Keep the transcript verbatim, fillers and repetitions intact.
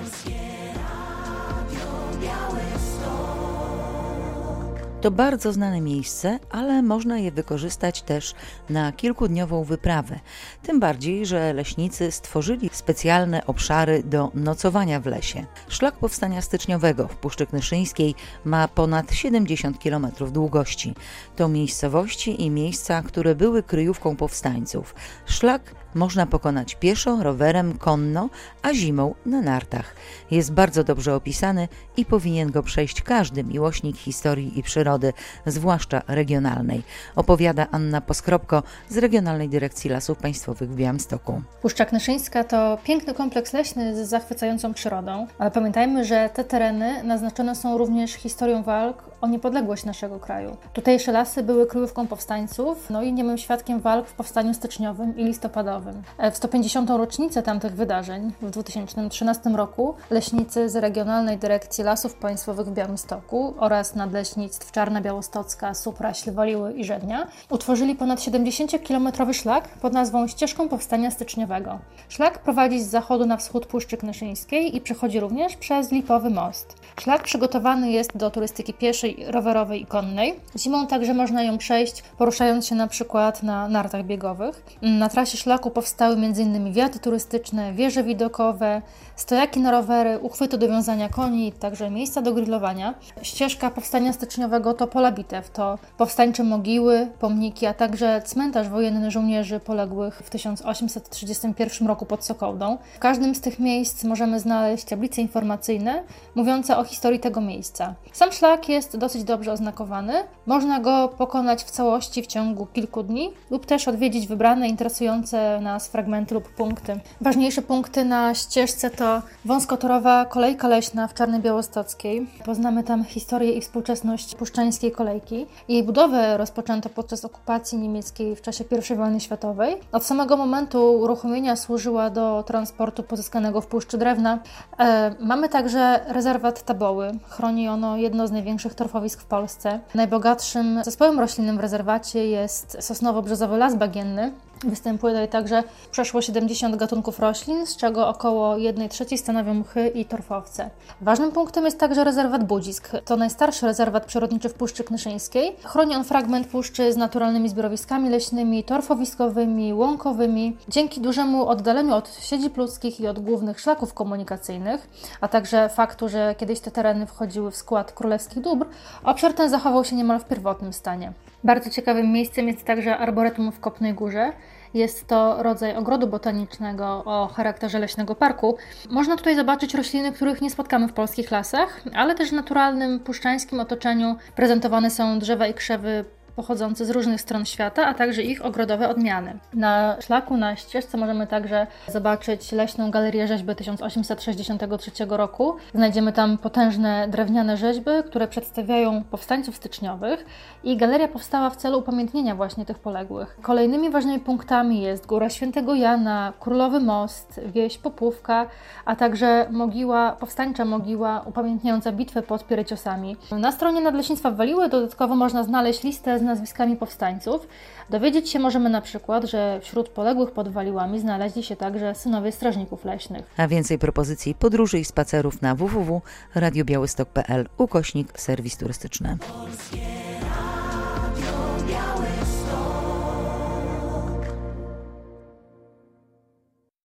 To bardzo znane miejsce, ale można je wykorzystać też na kilkudniową wyprawę. Tym bardziej, że leśnicy stworzyli specjalne obszary do nocowania w lesie. Szlak Powstania Styczniowego w Puszczy Knyszyńskiej ma ponad siedemdziesiąt kilometrów długości. To miejscowości i miejsca, które były kryjówką powstańców. Szlak można pokonać pieszo, rowerem, konno, a zimą na nartach. Jest bardzo dobrze opisany i powinien go przejść każdy miłośnik historii i przyrody, zwłaszcza regionalnej. Opowiada Anna Poskropko z Regionalnej Dyrekcji Lasów Państwowych w Białymstoku. Puszcza Knyszyńska to piękny kompleks leśny z zachwycającą przyrodą, ale pamiętajmy, że te tereny naznaczone są również historią walk o niepodległość naszego kraju. Tutejsze lasy były kryjówką powstańców, no i niemym świadkiem walk w Powstaniu Styczniowym i Listopadowym. W sto pięćdziesiątą rocznicę tamtych wydarzeń w dwa tysiące trzynastym roku leśnicy z Regionalnej Dyrekcji Lasów Państwowych w Białymstoku oraz Nadleśnictw Czarna Białostocka, Supra, Śliwoliły i Żednia utworzyli ponad siedemdziesięciokilometrowy szlak pod nazwą Ścieżką Powstania Styczniowego. Szlak prowadzi z zachodu na wschód Puszczy Knyszyńskiej i przechodzi również przez Lipowy Most. Szlak przygotowany jest do turystyki pieszej, rowerowej i konnej. Zimą także można ją przejść, poruszając się na przykład na nartach biegowych. Na trasie szlaku powstały m.in. wiaty turystyczne, wieże widokowe, stojaki na rowery, uchwyty do wiązania koni, także miejsca do grillowania. Ścieżka Powstania Styczniowego to pola bitew, to powstańcze mogiły, pomniki, a także cmentarz wojenny żołnierzy poległych w tysiąc osiemset trzydziestym pierwszym roku pod Sokołdą. W każdym z tych miejsc możemy znaleźć tablice informacyjne mówiące o historii tego miejsca. Sam szlak jest dosyć dobrze oznakowany. Można go pokonać w całości w ciągu kilku dni lub też odwiedzić wybrane, interesujące nas fragmenty lub punkty. Ważniejsze punkty na ścieżce to wąskotorowa kolejka leśna w Czarnej Białostockiej. Poznamy tam historię i współczesność puszczańskiej kolejki. Jej budowę rozpoczęto podczas okupacji niemieckiej w czasie pierwszej wojny światowej. Od samego momentu uruchomienia służyła do transportu pozyskanego w puszczy drewna. E, mamy także rezerwat Taboły. Chroni ono jedno z największych torfowisk w Polsce. Najbogatszym zespołem roślinnym w rezerwacie jest sosnowo-brzozowy las bagienny. Występuje tutaj także przeszło siedemdziesiąt gatunków roślin, z czego około jednej trzeciej stanowią mchy i torfowce. Ważnym punktem jest także rezerwat Budzisk. To najstarszy rezerwat przyrodniczy w Puszczy Knyszyńskiej. Chroni on fragment puszczy z naturalnymi zbiorowiskami leśnymi, torfowiskowymi, łąkowymi. Dzięki dużemu oddaleniu od siedzib ludzkich i od głównych szlaków komunikacyjnych, a także faktu, że kiedyś te tereny wchodziły w skład królewskich dóbr, obszar ten zachował się niemal w pierwotnym stanie. Bardzo ciekawym miejscem jest także arboretum w Kopnej Górze. Jest to rodzaj ogrodu botanicznego o charakterze leśnego parku. Można tutaj zobaczyć rośliny, których nie spotkamy w polskich lasach, ale też w naturalnym, puszczańskim otoczeniu prezentowane są drzewa i krzewy pochodzące z różnych stron świata, a także ich ogrodowe odmiany. Na szlaku, na ścieżce możemy także zobaczyć leśną galerię rzeźby tysiąc osiemset sześćdziesiątego trzeciego roku. Znajdziemy tam potężne drewniane rzeźby, które przedstawiają powstańców styczniowych i galeria powstała w celu upamiętnienia właśnie tych poległych. Kolejnymi ważnymi punktami jest Góra Świętego Jana, Królowy Most, wieś Popówka, a także mogiła, powstańcza mogiła upamiętniająca bitwę pod Piereciosami. Na stronie Nadleśnictwa Waliły dodatkowo można znaleźć listę z nazwiskami powstańców. Dowiedzieć się możemy na przykład, że wśród poległych pod Waliłami znaleźli się także synowie strażników leśnych. A więcej propozycji podróży i spacerów na w w w kropka radio białystok kropka p l ukośnik serwis turystyczny.